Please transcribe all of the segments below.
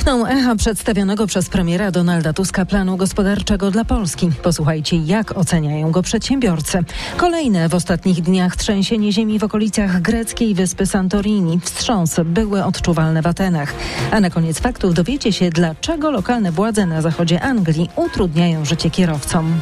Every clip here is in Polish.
Pachną echa przedstawionego przez premiera Donalda Tuska planu gospodarczego dla Polski. Posłuchajcie, jak oceniają go przedsiębiorcy. Kolejne w ostatnich dniach trzęsienie ziemi w okolicach greckiej wyspy Santorini. Wstrząsy były odczuwalne w Atenach. A na koniec faktów dowiecie się, dlaczego lokalne władze na zachodzie Anglii utrudniają życie kierowcom.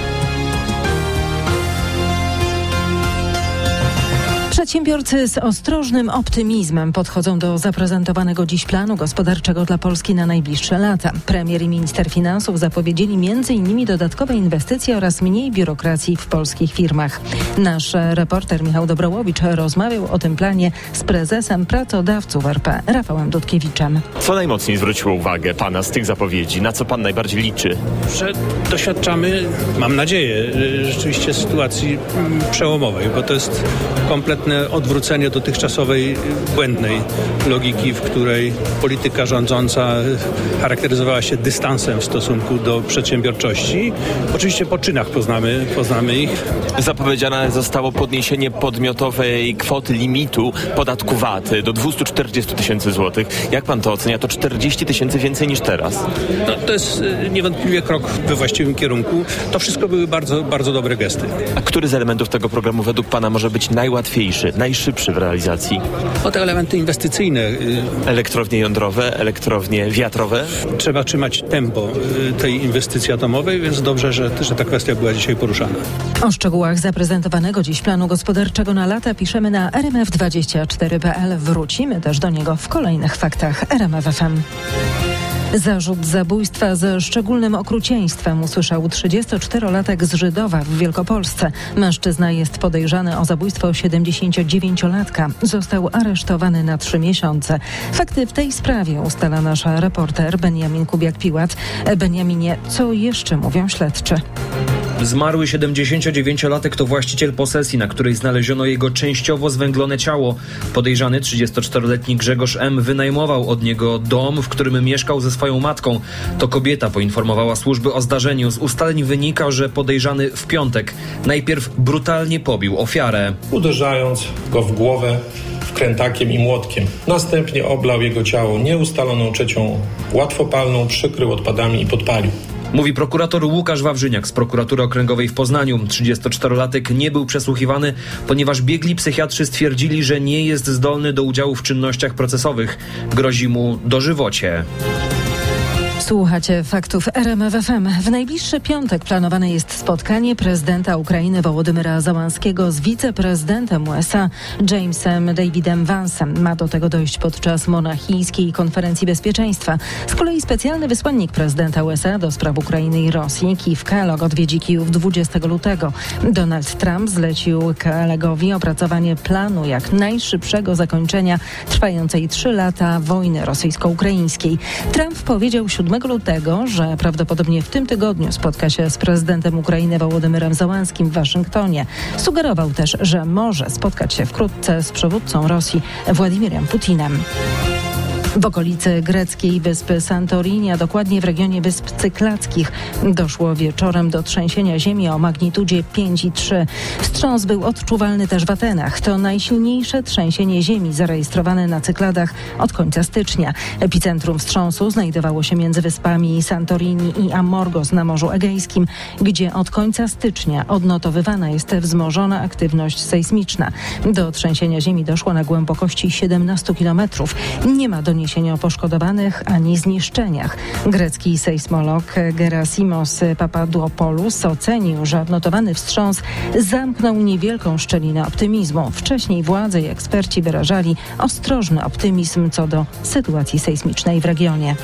Przedsiębiorcy z ostrożnym optymizmem podchodzą do zaprezentowanego dziś planu gospodarczego dla Polski na najbliższe lata. Premier i minister finansów zapowiedzieli m.in. dodatkowe inwestycje oraz mniej biurokracji w polskich firmach. Nasz reporter Michał Dobrołowicz rozmawiał o tym planie z prezesem pracodawców RP Rafałem Dudkiewiczem. Co najmocniej zwróciło uwagę pana z tych zapowiedzi? Na co pan najbardziej liczy? Że doświadczamy, mam nadzieję, rzeczywiście sytuacji przełomowej, bo to jest kompletne odwrócenie dotychczasowej błędnej logiki, w której polityka rządząca charakteryzowała się dystansem w stosunku do przedsiębiorczości. Oczywiście po czynach poznamy ich. Zapowiedziane zostało podniesienie podmiotowej kwoty limitu podatku VAT do 240 tysięcy złotych. Jak pan to ocenia? To 40 tysięcy więcej niż teraz. No, to jest niewątpliwie krok we właściwym kierunku. To wszystko były bardzo, bardzo dobre gesty. A który z elementów tego programu według pana może być najłatwiejszy, najszybszy w realizacji? O te elementy inwestycyjne. Elektrownie jądrowe, elektrownie wiatrowe? Trzeba trzymać tempo tej inwestycji atomowej, więc dobrze, że ta kwestia była dzisiaj poruszana. O szczegółach zaprezentowanego dziś planu gospodarczego na lata piszemy na rmf24.pl. Wrócimy też do niego w kolejnych faktach RMF FM. Zarzut zabójstwa ze szczególnym okrucieństwem usłyszał 34-latek z Żydowa w Wielkopolsce. Mężczyzna jest podejrzany o zabójstwo 79-latka. Został aresztowany na 3 miesiące. Fakty w tej sprawie ustala nasz reporter Benjamin Kubiak-Piłat. Benjaminie, co jeszcze mówią śledczy? Zmarły 79-latek to właściciel posesji, na której znaleziono jego częściowo zwęglone ciało. Podejrzany 34-letni Grzegorz M. wynajmował od niego dom, w którym mieszkał ze swoją matką. To kobieta poinformowała służby o zdarzeniu. Z ustaleń wynika, że podejrzany w piątek najpierw brutalnie pobił ofiarę, uderzając go w głowę wkrętakiem i młotkiem. Następnie oblał jego ciało nieustaloną trzecią łatwopalną, przykrył odpadami i podpalił. Mówi prokurator Łukasz Wawrzyniak z prokuratury okręgowej w Poznaniu. 34-latek nie był przesłuchiwany, ponieważ biegli psychiatrzy stwierdzili, że nie jest zdolny do udziału w czynnościach procesowych. Grozi mu dożywocie. Słuchacie faktów RMF FM. W najbliższy piątek planowane jest spotkanie prezydenta Ukrainy Wołodymyra Załanskiego z wiceprezydentem USA Jamesem Davidem Vance'em. Ma do tego dojść podczas monachijskiej konferencji bezpieczeństwa. Z kolei specjalny wysłannik prezydenta USA do spraw Ukrainy i Rosji, Keith Kellogg, odwiedzi Kijów 20 lutego. Donald Trump zlecił Kelloggowi opracowanie planu jak najszybszego zakończenia trwającej 3 lata wojny rosyjsko-ukraińskiej. Trump powiedział 7 lutego, że prawdopodobnie w tym tygodniu spotka się z prezydentem Ukrainy Wołodymyrem Załęskim w Waszyngtonie. Sugerował też, że może spotkać się wkrótce z przywódcą Rosji Władimirem Putinem. W okolicy greckiej wyspy Santorini, a dokładnie w regionie Wysp Cyklackich, doszło wieczorem do trzęsienia ziemi o magnitudzie 5,3. Wstrząs był odczuwalny też w Atenach. To najsilniejsze trzęsienie ziemi zarejestrowane na Cykladach od końca stycznia. Epicentrum wstrząsu znajdowało się między wyspami Santorini i Amorgos na Morzu Egejskim, gdzie od końca stycznia odnotowywana jest wzmożona aktywność sejsmiczna. Do trzęsienia ziemi doszło na głębokości 17 km. Nie ma doniesienia o poszkodowanych ani zniszczeniach. Grecki sejsmolog Gerasimos Papadopoulos ocenił, że odnotowany wstrząs zamknął niewielką szczelinę optymizmu. Wcześniej władze i eksperci wyrażali ostrożny optymizm co do sytuacji sejsmicznej w regionie.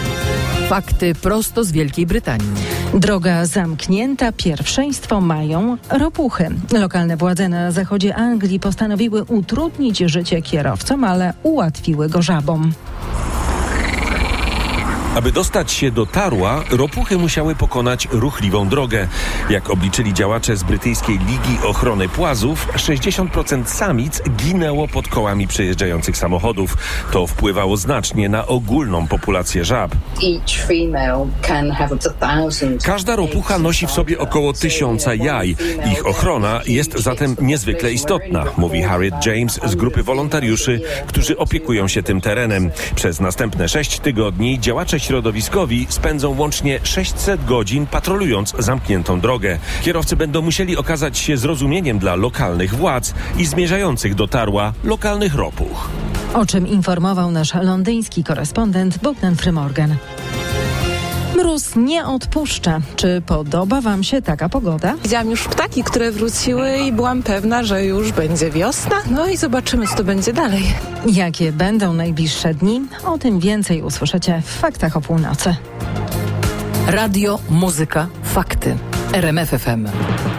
Fakty prosto z Wielkiej Brytanii. Droga zamknięta, pierwszeństwo mają ropuchy. Lokalne władze na zachodzie Anglii postanowiły utrudnić życie kierowcom, ale ułatwiły go żabom. Aby dostać się do Tarła, ropuchy musiały pokonać ruchliwą drogę. Jak obliczyli działacze z brytyjskiej Ligi Ochrony Płazów, 60% samic ginęło pod kołami przejeżdżających samochodów. To wpływało znacznie na ogólną populację żab. Każda ropucha nosi w sobie około 1000 jaj. Ich ochrona jest zatem niezwykle istotna, mówi Harriet James z grupy wolontariuszy, którzy opiekują się tym terenem. Przez następne 6 tygodni działacze środowiskowi spędzą łącznie 600 godzin patrolując zamkniętą drogę. Kierowcy będą musieli okazać się zrozumieniem dla lokalnych władz i zmierzających do Tarła lokalnych ropuch. O czym informował nasz londyński korespondent Bogdan Frymorgan. Mróz nie odpuszcza. Czy podoba Wam się taka pogoda? Widziałam już ptaki, które wróciły i byłam pewna, że już będzie wiosna. No i zobaczymy, co to będzie dalej. Jakie będą najbliższe dni? O tym więcej usłyszycie w Faktach o północy. Radio, muzyka, fakty. RMF FM.